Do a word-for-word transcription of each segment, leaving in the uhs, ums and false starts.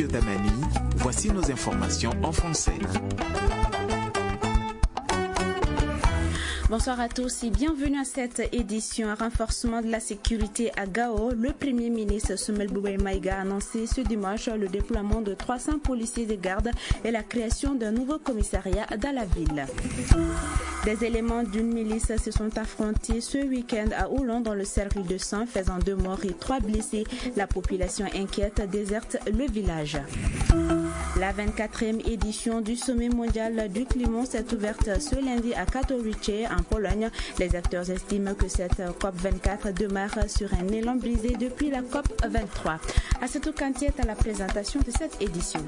Damani. Voici nos informations en français. Bonsoir à tous et bienvenue à cette édition. Un renforcement de la sécurité à Gao. Le Premier ministre Soumaïla Boubèye Maïga a annoncé ce dimanche le déploiement de trois cents policiers de garde et la création d'un nouveau commissariat dans la ville. Des éléments d'une milice se sont affrontés ce week-end à Oulon dans le cercle de sang, faisant deux morts et trois blessés. La population inquiète déserte le village. La vingt-quatrième édition du sommet mondial du climat s'est ouverte ce lundi à Katowice, en Pologne. Les acteurs estiment que cette C O P vingt-quatre demeure sur un élan brisé depuis la C O P vingt-trois. À cette quantité à la présentation de cette édition.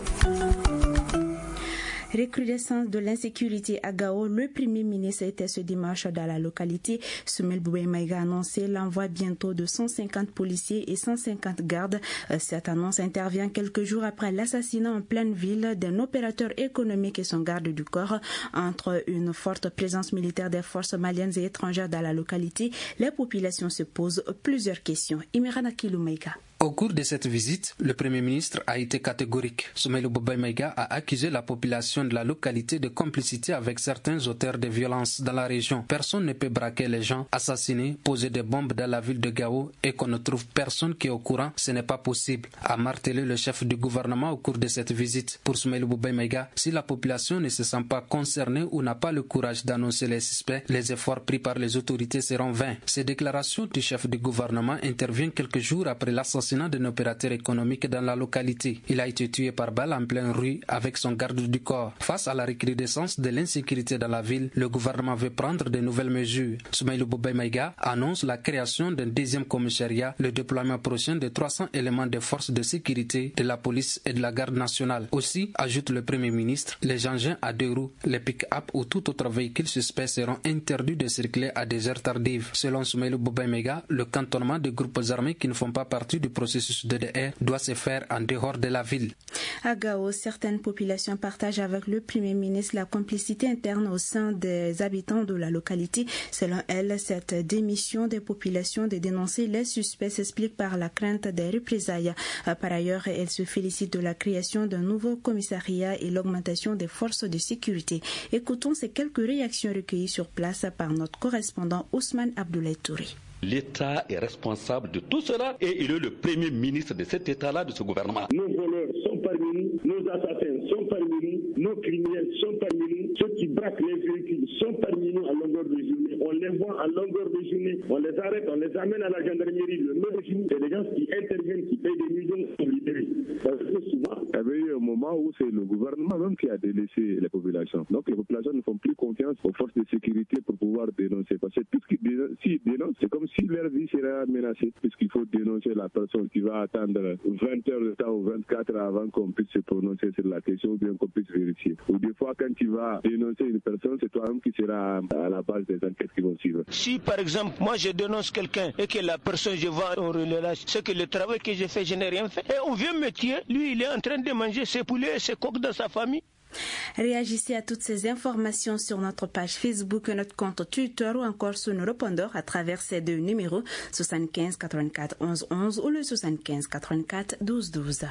Recrudescence de l'insécurité à Gao, le Premier ministre était ce dimanche dans la localité. Soumaïla Boubèye Maïga a annoncé l'envoi bientôt de cent cinquante policiers et cent cinquante gardes. Cette annonce intervient quelques jours après l'assassinat en pleine ville d'un opérateur économique et son garde du corps. Entre une forte présence militaire des forces maliennes et étrangères dans la localité, les populations se posent plusieurs questions. Imirana Kiloumaïga. Au cours de cette visite, le Premier ministre a été catégorique. Soumaïla Boubèye Maïga a accusé la population de la localité de complicité avec certains auteurs de violences dans la région. Personne ne peut braquer les gens, assassiner, poser des bombes dans la ville de Gao et qu'on ne trouve personne qui est au courant. Ce n'est pas possible, a martelé le chef du gouvernement au cours de cette visite. Pour Soumaïla Boubèye Maïga, si la population ne se sent pas concernée ou n'a pas le courage d'annoncer les suspects, les efforts pris par les autorités seront vains. Ces déclarations du chef du gouvernement interviennent quelques jours après l'assassinat d'un opérateur économique dans la localité. Il a été tué par balle en pleine rue avec son garde du corps. Face à la recrudescence de l'insécurité dans la ville, le gouvernement veut prendre de nouvelles mesures. Soumaïla Boubèye Maïga annonce la création d'un deuxième commissariat, le déploiement prochain de trois cents éléments des forces de sécurité, de la police et de la garde nationale. Aussi, ajoute le Premier ministre, les engins à deux roues, les pick-up ou tout autre véhicule suspect seront interdits de circuler à des heures tardives. Selon Soumaïla Boubèye Maïga, le cantonnement de groupes armés qui ne font pas partie du processus de D D R doit se faire en dehors de la ville. À Gao, certaines populations partagent avec le Premier ministre la complicité interne au sein des habitants de la localité. Selon elle, cette démission des populations de dénoncer les suspects s'explique par la crainte des représailles. Par ailleurs, elle se félicite de la création d'un nouveau commissariat et l'augmentation des forces de sécurité. Écoutons ces quelques réactions recueillies sur place par notre correspondant Ousmane Abdoulaye Touré. L'État est responsable de tout cela et il est le Premier ministre de cet État-là, de ce gouvernement. Nos voleurs sont parmi nous, nos assassins sont parmi nous, nos criminels sont parmi nous, ceux qui braquent les véhicules sont parmi nous à longueur de journée. On les voit à longueur de journée, on les arrête, on les amène à la gendarmerie. Le même jour, c'est les gens qui interviennent, qui payent des millions pour libérer. Parce que souvent, il y avait eu un moment où c'est le gouvernement même qui a délaissé les populations. Donc les populations ne font plus confiance aux forces de sécurité pour pouvoir dénoncer. Parce que tout ce qu'ils dénoncent, s'ils dénoncent, c'est comme si leur vie serait menacée, puisqu'il faut dénoncer la personne qui va attendre vingt heures de temps ou vingt-quatre heures avant qu'on puisse se prononcer sur la question ou bien qu'on puisse vérifier. Ou des fois, quand tu vas dénoncer une personne, c'est toi-même qui sera à la base des enquêtes qui vont suivre. Si par exemple, moi je dénonce quelqu'un et que la personne, je vois, on relâche, c'est que le travail que j'ai fait, je n'ai rien fait. Et on vient me tuer, lui il est en train de manger ses poulets et ses coqs dans sa famille. Réagissez à toutes ces informations sur notre page Facebook, notre compte Twitter ou encore sur nos répondeurs à travers ces deux numéros soixante-quinze quatre-vingt-quatre onze onze ou le soixante-quinze quatre-vingt-quatre douze douze.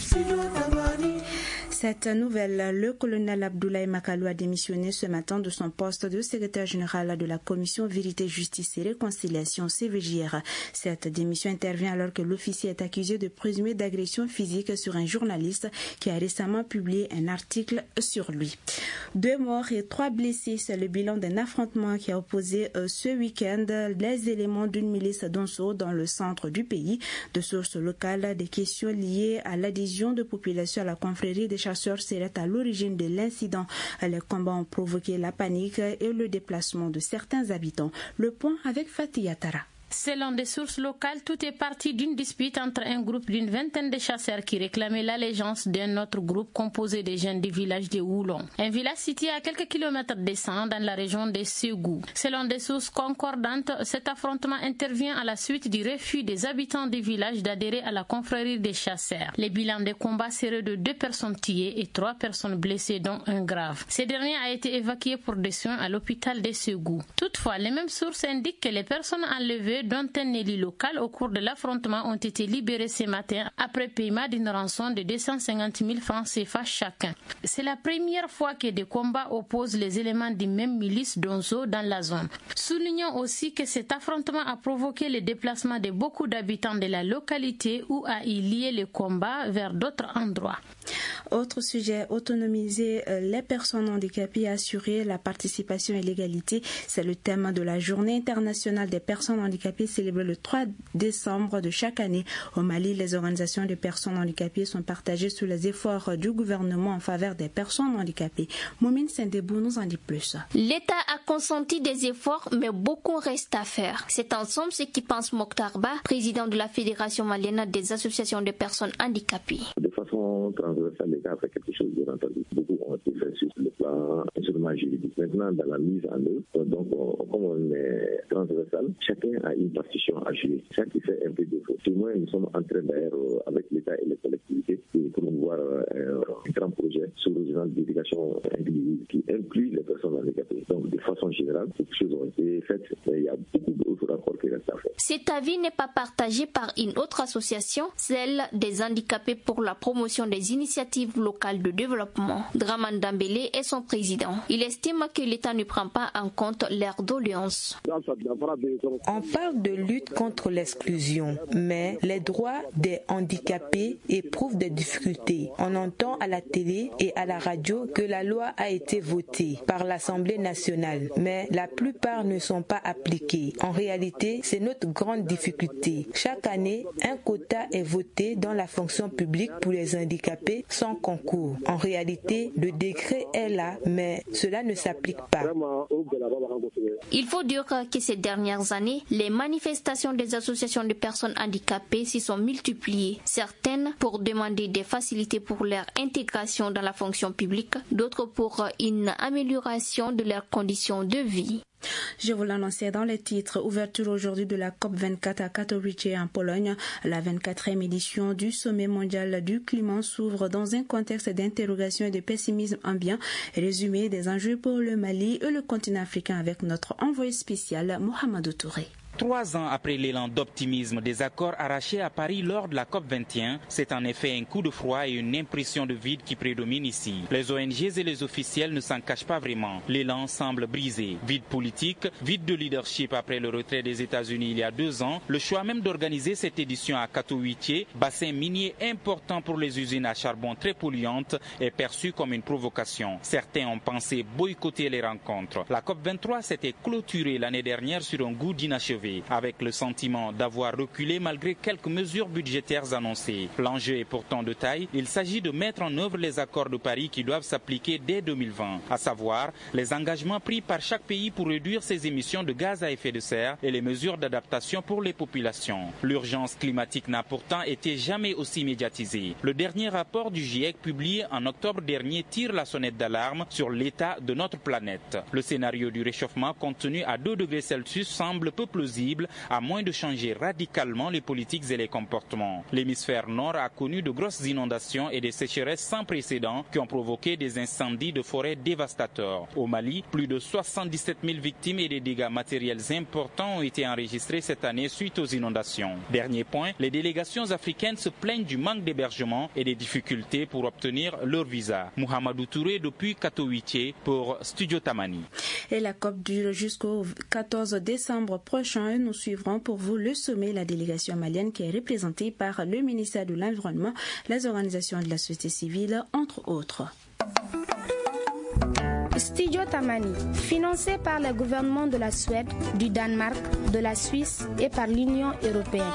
Cette nouvelle, le colonel Abdoulaye Makalou a démissionné ce matin de son poste de secrétaire général de la commission Vérité, Justice et Réconciliation C V J R. Cette démission intervient alors que l'officier est accusé de présumer d'agression physique sur un journaliste qui a récemment publié un article sur lui. Deux morts et trois blessés, c'est le bilan d'un affrontement qui a opposé euh, ce week-end les éléments d'une milice d'Onso dans le centre du pays. De sources locales, des questions liées à l'adhésion de population à la confrérie des chasseurs seraient à l'origine de l'incident. Les combats ont provoqué la panique et le déplacement de certains habitants. Le point avec Fatih Yatara. Selon des sources locales, tout est parti d'une dispute entre un groupe d'une vingtaine de chasseurs qui réclamaient l'allégeance d'un autre groupe composé des jeunes du village de Oulon, un village situé à quelques kilomètres de San dans la région de Ségou. Selon des sources concordantes, cet affrontement intervient à la suite du refus des habitants du village d'adhérer à la confrérie des chasseurs. Les bilans des combats seraient de deux personnes tuées et trois personnes blessées, dont un grave. Ces derniers a été évacué pour des soins à l'hôpital de Ségou. Toutefois, les mêmes sources indiquent que les personnes enlevées dont un élu local au cours de l'affrontement, ont été libérés ce matin après paiement d'une rançon de deux cent cinquante mille francs C F A chacun. C'est la première fois que des combats opposent les éléments d'une même milice d'Onzo dans la zone. Soulignons aussi que cet affrontement a provoqué le déplacement de beaucoup d'habitants de la localité ou a y lié le combat vers d'autres endroits. Autre sujet, autonomiser les personnes handicapées et assurer la participation et l'égalité. C'est le thème de la Journée internationale des personnes handicapées célébrée le trois décembre de chaque année. Au Mali, les organisations de personnes handicapées sont partagées sur les efforts du gouvernement en faveur des personnes handicapées. Moumine Sendebou nous en dit plus. L'État a consenti des efforts, mais beaucoup reste à faire. C'est en somme ce qui pense Mokhtar Ba, président de la Fédération malienne des associations de personnes handicapées. De façon transversale, l'État a fait quelque chose de entendu. Beaucoup ont été faits sur le plan instrument juridique. Maintenant, dans la mise en œuvre, donc, on, comme on est transversal, chacun a une partition à jouer. Chaque qui fait un peu de faute. Tout nous sommes en train d'ailleurs, avec l'État et les collectivités, de promouvoir un, un grand projet sur régional d'éducation inclusive qui inclut les personnes handicapées. Donc, de façon générale, beaucoup de choses ont été faites, mais il y a beaucoup d'autres rapports qui restent à faire. Cet avis n'est pas partagé par une autre association, celle des handicapés pour la promotion des initiatives locales de développement. Draman Dambélé est son président. Il estime que l'État ne prend pas en compte leurs doléances. On parle de lutte contre l'exclusion, mais les droits des handicapés éprouvent des difficultés. On entend à la télé et à la radio que la loi a été votée par l'Assemblée nationale, mais la plupart ne sont pas appliquées. En réalité, c'est notre grande difficulté. Chaque année, un quota est voté dans la fonction publique pour les handicapés sans concours. En réalité, le décret est là, mais cela ne s'applique pas. Il faut dire que ces dernières années, les manifestations des associations de personnes handicapées s'y sont multipliées. Certaines pour demander des facilités pour leur intégration dans la fonction publique, d'autres pour une amélioration de leurs conditions de vie. Je vous l'annonçais dans les titres. Ouverture aujourd'hui de la COP vingt-quatre à Katowice en Pologne. La vingt-quatrième édition du sommet mondial du climat s'ouvre dans un contexte d'interrogation et de pessimisme ambiant. Résumé des enjeux pour le Mali et le continent africain avec notre envoyé spécial Mohamedou Touré. Trois ans après l'élan d'optimisme des accords arrachés à Paris lors de la COP vingt et un, c'est en effet un coup de froid et une impression de vide qui prédomine ici. Les O N G et les officiels ne s'en cachent pas vraiment. L'élan semble brisé. Vide politique, vide de leadership après le retrait des États-Unis il y a deux ans, le choix même d'organiser cette édition à Katowice, bassin minier important pour les usines à charbon très polluantes, est perçu comme une provocation. Certains ont pensé boycotter les rencontres. La COP vingt-trois s'était clôturée l'année dernière sur un goût d'inachevé, avec le sentiment d'avoir reculé malgré quelques mesures budgétaires annoncées. L'enjeu est pourtant de taille. Il s'agit de mettre en œuvre les accords de Paris qui doivent s'appliquer dès deux mille vingt, à savoir les engagements pris par chaque pays pour réduire ses émissions de gaz à effet de serre et les mesures d'adaptation pour les populations. L'urgence climatique n'a pourtant été jamais aussi médiatisée. Le dernier rapport du GIEC publié en octobre dernier tire la sonnette d'alarme sur l'état de notre planète. Le scénario du réchauffement contenu à deux degrés Celsius semble peu plausible à moins de changer radicalement les politiques et les comportements. L'hémisphère nord a connu de grosses inondations et des sécheresses sans précédent qui ont provoqué des incendies de forêt dévastateurs. Au Mali, plus de soixante-dix-sept mille victimes et des dégâts matériels importants ont été enregistrés cette année suite aux inondations. Dernier point, les délégations africaines se plaignent du manque d'hébergement et des difficultés pour obtenir leur visa. Mohamedou Touré depuis Katowice pour Studio Tamani. Et la COP dure jusqu'au quatorze décembre prochain. Nous suivrons pour vous le sommet. La délégation malienne qui est représentée par le ministère de l'Environnement, les organisations de la société civile, entre autres. Studio Tamani, financé par le gouvernement de la Suède, du Danemark, de la Suisse et par l'Union européenne.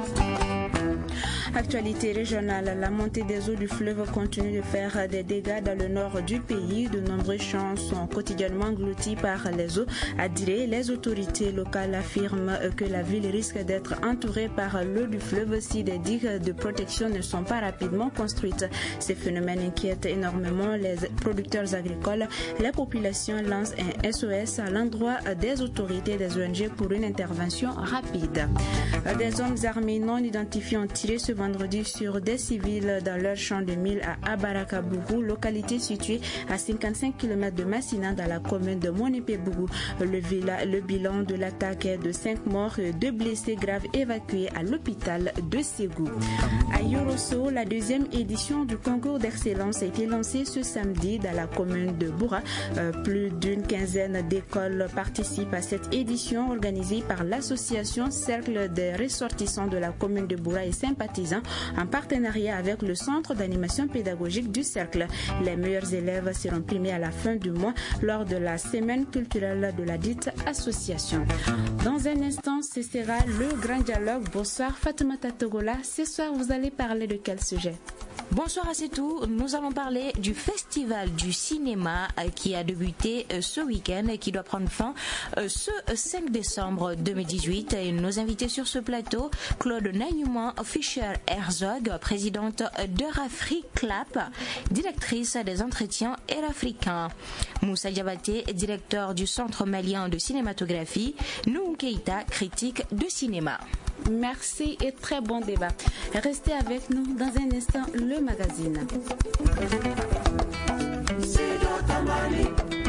Actualité régionale, la montée des eaux du fleuve continue de faire des dégâts dans le nord du pays. De nombreux champs sont quotidiennement engloutis par les eaux. À Diré, les autorités locales affirment que la ville risque d'être entourée par l'eau du fleuve si des digues de protection ne sont pas rapidement construites. Ces phénomènes inquiètent énormément les producteurs agricoles. La population lance un S O S à l'endroit des autorités et des O N G pour une intervention rapide. Des hommes armés non identifiés ont tiré ce vendredi sur des civils dans leur champ de mil à Abarakabougou, localité située à cinquante-cinq kilomètres de Massina dans la commune de Monépé-Bougou. Le, villa, le bilan de l'attaque est de cinq morts et deux blessés graves évacués à l'hôpital de Ségou. À Yorosso, la deuxième édition du concours d'excellence a été lancée ce samedi dans la commune de Boura. Euh, plus d'une quinzaine d'écoles participent à cette édition organisée par l'association Cercle des ressortissants de la commune de Boura et sympathisants en partenariat avec le centre d'animation pédagogique du Cercle. Les meilleurs élèves seront primés à la fin du mois lors de la semaine culturelle de la dite association. Dans un instant, ce sera le grand dialogue. Bonsoir Fatoumata Togola. Ce soir, vous allez parler de quel sujet? Bonsoir à tous, nous allons parler du festival du cinéma qui a débuté ce week-end et qui doit prendre fin ce cinq décembre deux mille dix-huit. Et nos invités sur ce plateau, Claude Nayouman Fischer-Herzog, présidente de Rafri Clap, directrice des entretiens Air Africain, Moussa Diabaté, directeur du Centre malien de cinématographie, Nouhou Keïta, critique de cinéma. Merci et très bon débat. Restez avec nous dans un instant, le magazine.